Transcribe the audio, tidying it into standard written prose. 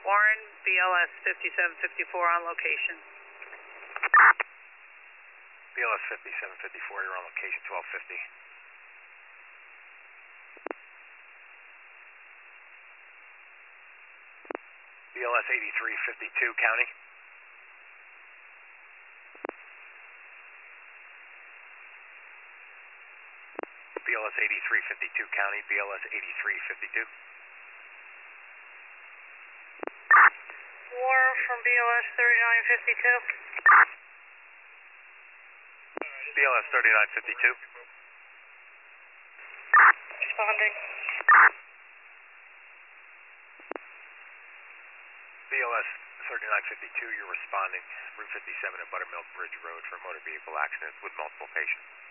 Warren, BLS 5754 on location. BLS 5754, you're on location 1250. BLS 8352, County. BLS 8352, County, BLS 8352. Warren from BLS 3952. BLS 3952. Responding. BLS 3952, you're responding. Route 57 at Buttermilk Bridge Road for a motor vehicle accident with multiple patients.